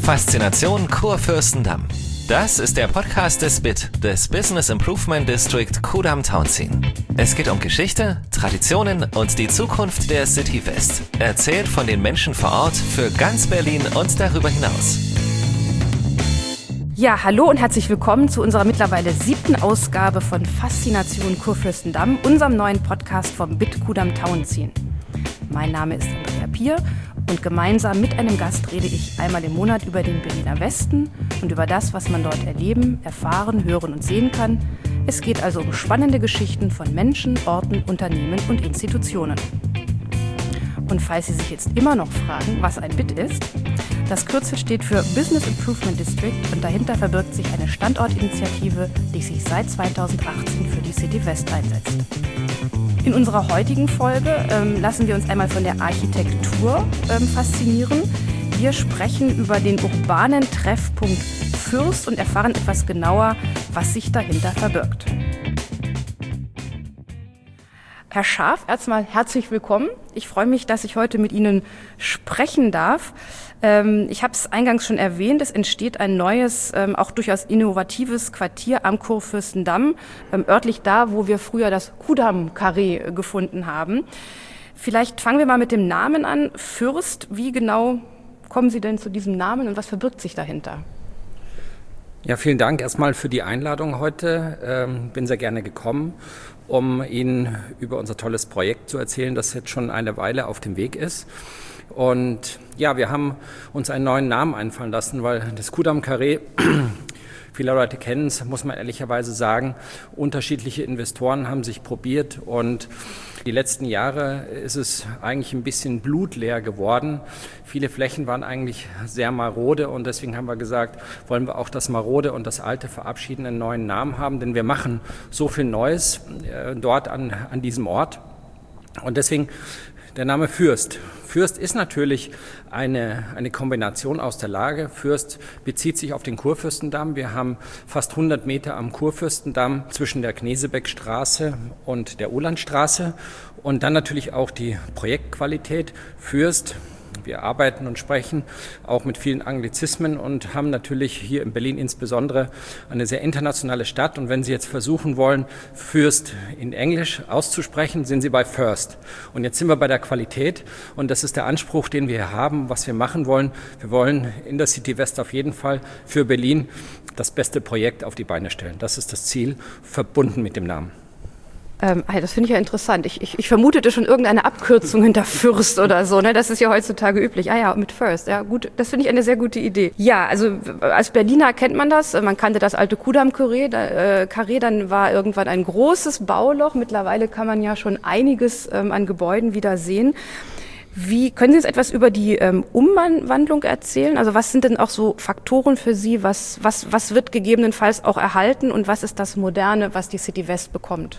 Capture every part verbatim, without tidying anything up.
Faszination Kurfürstendamm. Das ist der Podcast des B I T, des Business Improvement District Kudamm-Tauentzien. Es geht um Geschichte, Traditionen und die Zukunft der City West. Erzählt von den Menschen vor Ort für ganz Berlin und darüber hinaus. Ja, hallo und herzlich willkommen zu unserer mittlerweile siebten Ausgabe von Faszination Kurfürstendamm, unserem neuen Podcast vom B I T Kudamm-Tauentzien. Mein Name ist Andrea Pier und gemeinsam mit einem Gast rede ich einmal im Monat über den Berliner Westen und über das, was man dort erleben, erfahren, hören und sehen kann. Es geht also um spannende Geschichten von Menschen, Orten, Unternehmen und Institutionen. Und falls Sie sich jetzt immer noch fragen, was ein B I T ist, das Kürzel steht für Business Improvement District und dahinter verbirgt sich eine Standortinitiative, die sich seit zweitausendachtzehn für die City West einsetzt. In unserer heutigen Folge ähm, lassen wir uns einmal von der Architektur ähm, faszinieren. Wir sprechen über den urbanen Treffpunkt Fürst und erfahren etwas genauer, was sich dahinter verbirgt. Herr Scharf, erstmal herzlich willkommen. Ich freue mich, dass ich heute mit Ihnen sprechen darf. Ähm, ich habe es eingangs schon erwähnt, es entsteht ein neues, ähm, auch durchaus innovatives Quartier am Kurfürstendamm, ähm, örtlich da, wo wir früher das Kudamm-Karree gefunden haben. Vielleicht fangen wir mal mit dem Namen an. Fürst, wie genau kommen Sie denn zu diesem Namen und was verbirgt sich dahinter? Ja, vielen Dank erstmal für die Einladung heute. Ähm, bin sehr gerne gekommen, um Ihnen über unser tolles Projekt zu erzählen, das jetzt schon eine Weile auf dem Weg ist. Und ja, wir haben uns einen neuen Namen einfallen lassen, weil das Kudamm-Karree, viele Leute kennen es, muss man ehrlicherweise sagen, unterschiedliche Investoren haben sich probiert und die letzten Jahre ist es eigentlich ein bisschen blutleer geworden. Viele Flächen waren eigentlich sehr marode und deswegen haben wir gesagt, wollen wir auch das Marode und das Alte verabschieden, einen neuen Namen haben, denn wir machen so viel Neues äh, dort an, an diesem Ort. Und deswegen der Name Fürst. Fürst ist natürlich eine, eine Kombination aus der Lage. Fürst bezieht sich auf den Kurfürstendamm. Wir haben fast hundert Meter am Kurfürstendamm zwischen der Knesebeckstraße und der Uhlandstraße. Und dann natürlich auch die Projektqualität. Fürst. Wir arbeiten und sprechen auch mit vielen Anglizismen und haben natürlich hier in Berlin insbesondere eine sehr internationale Stadt. Und wenn Sie jetzt versuchen wollen, Fürst in Englisch auszusprechen, sind Sie bei First. Und jetzt sind wir bei der Qualität und das ist der Anspruch, den wir hier haben, was wir machen wollen. Wir wollen in der City West auf jeden Fall für Berlin das beste Projekt auf die Beine stellen. Das ist das Ziel, verbunden mit dem Namen. Ähm, das finde ich ja interessant. Ich, ich, ich vermutete schon irgendeine Abkürzung hinter Fürst oder so. Ne? Das ist ja heutzutage üblich. Ah ja, mit First. Ja, gut. Das finde ich eine sehr gute Idee. Ja, also als Berliner kennt man das. Man kannte das alte Kudamm-Karree. Da, äh, Karree, dann war irgendwann ein großes Bauloch. Mittlerweile kann man ja schon einiges ähm, an Gebäuden wieder sehen. Wie können Sie jetzt etwas über die ähm, Umwandlung erzählen? Also was sind denn auch so Faktoren für Sie? Was, was, was wird gegebenenfalls auch erhalten und was ist das Moderne, was die City West bekommt?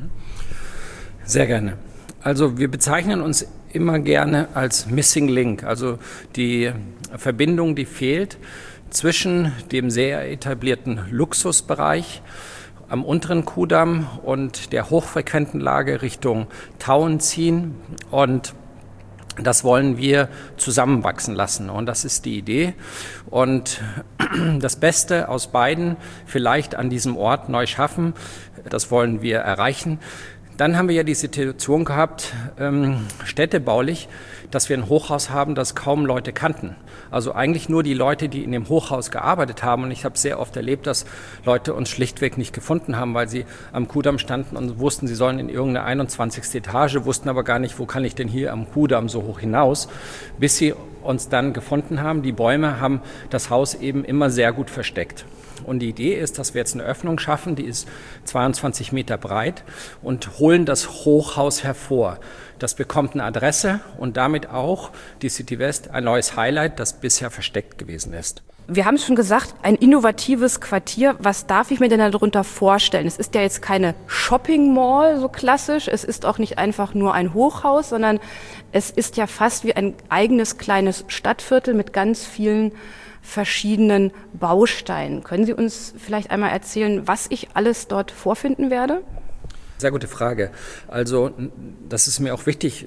Sehr gerne. Also wir bezeichnen uns immer gerne als Missing Link, also die Verbindung, die fehlt zwischen dem sehr etablierten Luxusbereich am unteren Kudamm und der hochfrequenten Lage Richtung Tauentzien und das wollen wir zusammenwachsen lassen und das ist die Idee und das Beste aus beiden vielleicht an diesem Ort neu schaffen, das wollen wir erreichen. Dann haben wir ja die Situation gehabt, ähm, städtebaulich, dass wir ein Hochhaus haben, das kaum Leute kannten. Also eigentlich nur die Leute, die in dem Hochhaus gearbeitet haben. Und ich habe sehr oft erlebt, dass Leute uns schlichtweg nicht gefunden haben, weil sie am Kudamm standen und wussten, sie sollen in irgendeine einundzwanzigste Etage, wussten aber gar nicht, wo kann ich denn hier am Kudamm so hoch hinaus, bis sie uns dann gefunden haben. Die Bäume haben das Haus eben immer sehr gut versteckt. Und die Idee ist, dass wir jetzt eine Öffnung schaffen, die ist zweiundzwanzig Meter breit und holen das Hochhaus hervor. Das bekommt eine Adresse und damit auch die City West ein neues Highlight, das bisher versteckt gewesen ist. Wir haben es schon gesagt, ein innovatives Quartier. Was darf ich mir denn darunter vorstellen? Es ist ja jetzt keine Shopping Mall so klassisch. Es ist auch nicht einfach nur ein Hochhaus, sondern es ist ja fast wie ein eigenes kleines Stadtviertel mit ganz vielen verschiedenen Bausteinen. Können Sie uns vielleicht einmal erzählen, was ich alles dort vorfinden werde? Sehr gute Frage. Also das ist mir auch wichtig,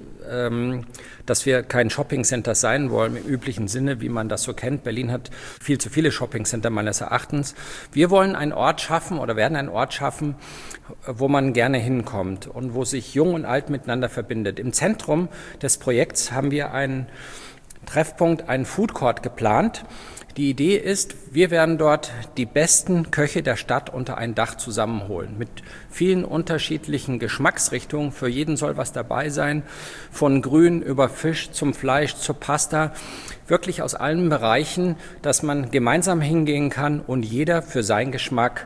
dass wir kein Shoppingcenter sein wollen im üblichen Sinne, wie man das so kennt. Berlin hat viel zu viele Shoppingcenter meines Erachtens. Wir wollen einen Ort schaffen oder werden einen Ort schaffen, wo man gerne hinkommt und wo sich Jung und Alt miteinander verbindet. Im Zentrum des Projekts haben wir einen Treffpunkt, einen Food Court geplant. Die Idee ist, wir werden dort die besten Köche der Stadt unter ein Dach zusammenholen. Mit vielen unterschiedlichen Geschmacksrichtungen. Für jeden soll was dabei sein. Von Grün über Fisch zum Fleisch zur Pasta. Wirklich aus allen Bereichen, dass man gemeinsam hingehen kann und jeder für seinen Geschmack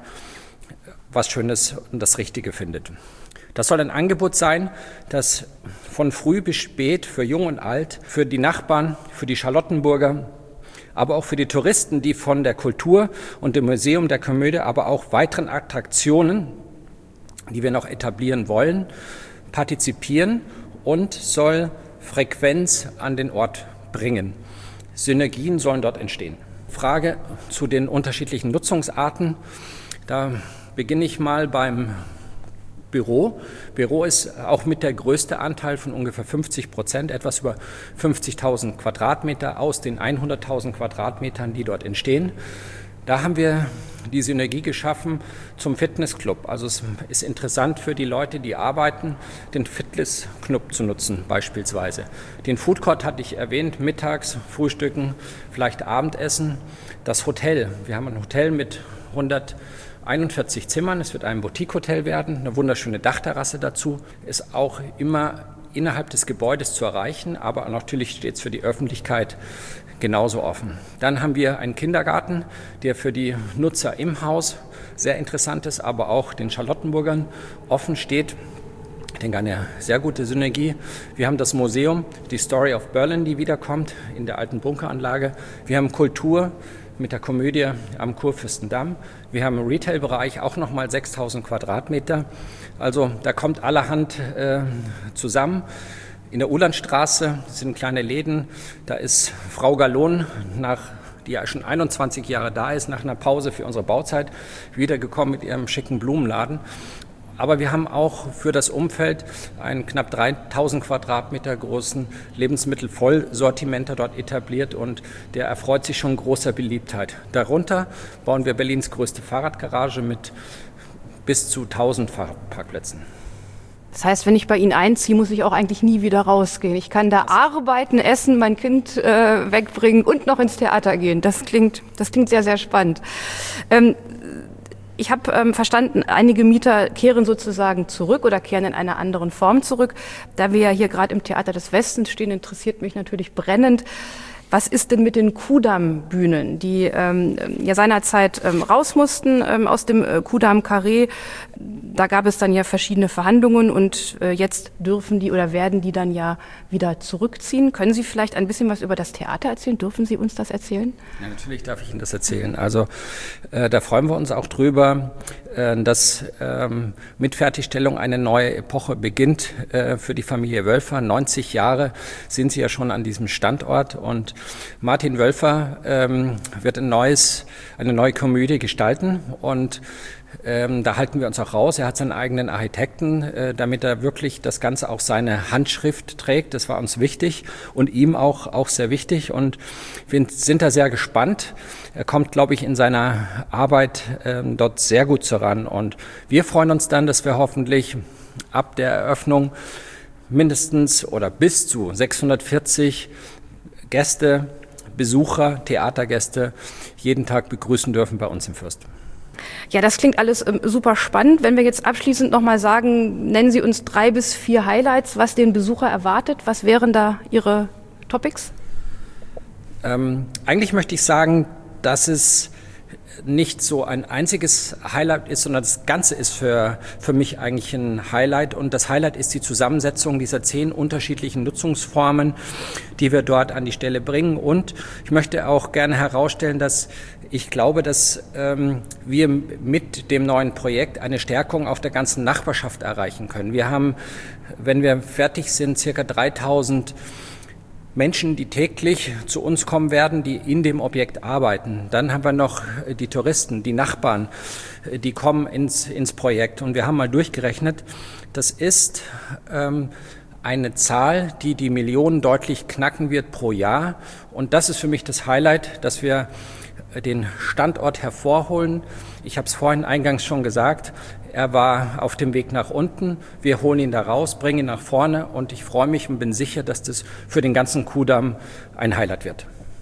was Schönes und das Richtige findet. Das soll ein Angebot sein, das von früh bis spät für Jung und Alt, für die Nachbarn, für die Charlottenburger, aber auch für die Touristen, die von der Kultur und dem Museum der Komödie, aber auch weiteren Attraktionen, die wir noch etablieren wollen, partizipieren und soll Frequenz an den Ort bringen. Synergien sollen dort entstehen. Frage zu den unterschiedlichen Nutzungsarten. Da beginne ich mal beim Büro. Büro ist auch mit der größte Anteil von ungefähr fünfzig Prozent, etwas über fünfzigtausend Quadratmeter aus den hunderttausend Quadratmetern, die dort entstehen. Da haben wir die Synergie geschaffen zum Fitnessclub. Also es ist interessant für die Leute, die arbeiten, den Fitnessclub zu nutzen beispielsweise. Den Food Court hatte ich erwähnt, mittags, Frühstücken, vielleicht Abendessen. Das Hotel, wir haben ein Hotel mit hunderteinundvierzig Zimmern, es wird ein Boutique-Hotel werden, eine wunderschöne Dachterrasse dazu, ist auch immer innerhalb des Gebäudes zu erreichen, aber natürlich steht es für die Öffentlichkeit genauso offen. Dann haben wir einen Kindergarten, der für die Nutzer im Haus sehr interessant ist, aber auch den Charlottenburgern offen steht. Ich denke, eine sehr gute Synergie. Wir haben das Museum, die Story of Berlin, die wiederkommt in der alten Bunkeranlage. Wir haben Kultur mit der Komödie am Kurfürstendamm. Wir haben im Retail-Bereich auch nochmal sechstausend Quadratmeter. Also da kommt allerhand äh, zusammen. In der Uhlandstraße sind kleine Läden. Da ist Frau Gallon, nach, die ja schon einundzwanzig Jahre da ist, nach einer Pause für unsere Bauzeit wiedergekommen mit ihrem schicken Blumenladen. Aber wir haben auch für das Umfeld einen knapp dreitausend Quadratmeter großen Lebensmittelvollsortimenter dort etabliert und der erfreut sich schon großer Beliebtheit. Darunter bauen wir Berlins größte Fahrradgarage mit bis zu tausend Fahrradparkplätzen. Das heißt, wenn ich bei Ihnen einziehe, muss ich auch eigentlich nie wieder rausgehen. Ich kann da arbeiten, essen, mein Kind äh, wegbringen und noch ins Theater gehen. Das klingt, das klingt sehr, sehr spannend. Ähm, Ich habe ähm, verstanden, einige Mieter kehren sozusagen zurück oder kehren in einer anderen Form zurück. Da wir ja hier gerade im Theater des Westens stehen, interessiert mich natürlich brennend, was ist denn mit den Kudamm-Bühnen, die ähm, ja seinerzeit ähm, raus mussten ähm, aus dem äh, Kudamm-Karree. Da gab es dann ja verschiedene Verhandlungen und äh, jetzt dürfen die oder werden die dann ja wieder zurückziehen. Können Sie vielleicht ein bisschen was über das Theater erzählen? Dürfen Sie uns das erzählen? Ja, natürlich darf ich Ihnen das erzählen. Also äh, da freuen wir uns auch drüber, äh, dass ähm, mit Fertigstellung eine neue Epoche beginnt äh, für die Familie Wölfer. neunzig Jahre sind sie ja schon an diesem Standort und Martin Wölfer ähm, wird ein neues, eine neue Komödie gestalten und ähm, da halten wir uns auch raus. Er hat seinen eigenen Architekten, äh, damit er wirklich das Ganze auch seine Handschrift trägt. Das war uns wichtig und ihm auch, auch sehr wichtig und wir sind da sehr gespannt. Er kommt, glaube ich, in seiner Arbeit ähm, dort sehr gut voran und wir freuen uns dann, dass wir hoffentlich ab der Eröffnung mindestens oder bis zu sechshundertvierzig Gäste, Besucher, Theatergäste jeden Tag begrüßen dürfen bei uns im Fürst. Ja, das klingt alles ähm, super spannend. Wenn wir jetzt abschließend nochmal sagen, nennen Sie uns drei bis vier Highlights, was den Besucher erwartet. Was wären da Ihre Topics? Ähm, eigentlich möchte ich sagen, dass es nicht so ein einziges Highlight ist, sondern das Ganze ist für, für mich eigentlich ein Highlight. Und das Highlight ist die Zusammensetzung dieser zehn unterschiedlichen Nutzungsformen, die wir dort an die Stelle bringen. Und ich möchte auch gerne herausstellen, dass ich glaube, dass ähm, wir mit dem neuen Projekt eine Stärkung auf der ganzen Nachbarschaft erreichen können. Wir haben, wenn wir fertig sind, circa dreitausend Menschen, die täglich zu uns kommen werden, die in dem Objekt arbeiten. Dann haben wir noch die Touristen, die Nachbarn, die kommen ins, ins Projekt. Und wir haben mal durchgerechnet, das ist ähm, eine Zahl, die die Millionen deutlich knacken wird pro Jahr. Und das ist für mich das Highlight, dass wir den Standort hervorholen. Ich habe es vorhin eingangs schon gesagt, er war auf dem Weg nach unten. Wir holen ihn da raus, bringen ihn nach vorne und ich freue mich und bin sicher, dass das für den ganzen Kudamm ein Highlight wird.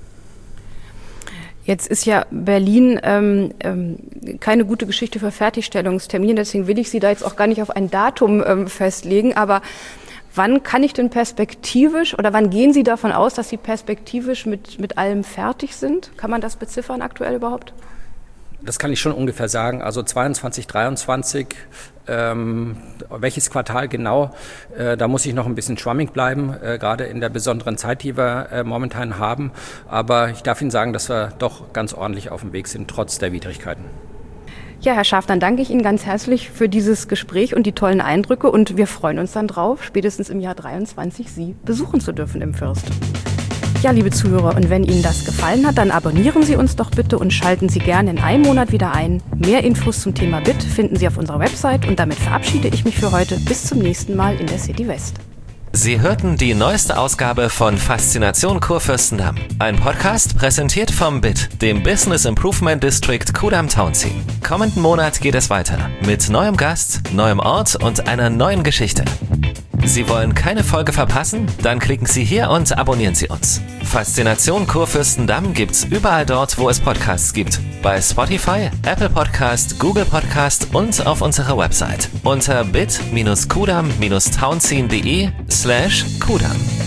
Jetzt ist ja Berlin ähm, ähm, keine gute Geschichte für Fertigstellungstermine, deswegen will ich Sie da jetzt auch gar nicht auf ein Datum ähm, festlegen, aber wann kann ich denn perspektivisch oder wann gehen Sie davon aus, dass Sie perspektivisch mit, mit allem fertig sind? Kann man das beziffern aktuell überhaupt? Das kann ich schon ungefähr sagen. Also zweiundzwanzig, dreiundzwanzig, ähm, welches Quartal genau, äh, da muss ich noch ein bisschen schwammig bleiben, äh, gerade in der besonderen Zeit, die wir äh, momentan haben. Aber ich darf Ihnen sagen, dass wir doch ganz ordentlich auf dem Weg sind, trotz der Widrigkeiten. Ja, Herr Schaaf, dann danke ich Ihnen ganz herzlich für dieses Gespräch und die tollen Eindrücke und wir freuen uns dann drauf, spätestens im Jahr dreiundzwanzig Sie besuchen zu dürfen im Fürst. Ja, liebe Zuhörer, und wenn Ihnen das gefallen hat, dann abonnieren Sie uns doch bitte und schalten Sie gerne in einem Monat wieder ein. Mehr Infos zum Thema B I T finden Sie auf unserer Website und damit verabschiede ich mich für heute. Bis zum nächsten Mal in der City West. Sie hörten die neueste Ausgabe von Faszination Kurfürstendamm. Ein Podcast präsentiert vom B I T, dem Business Improvement District Kudamm-Townsien. Kommenden Monat geht es weiter mit neuem Gast, neuem Ort und einer neuen Geschichte. Sie wollen keine Folge verpassen? Dann klicken Sie hier und abonnieren Sie uns. Faszination Kurfürstendamm gibt's überall dort, wo es Podcasts gibt. Bei Spotify, Apple Podcast, Google Podcast und auf unserer Website unter bit-kudamm-townsien.de slash kudamm.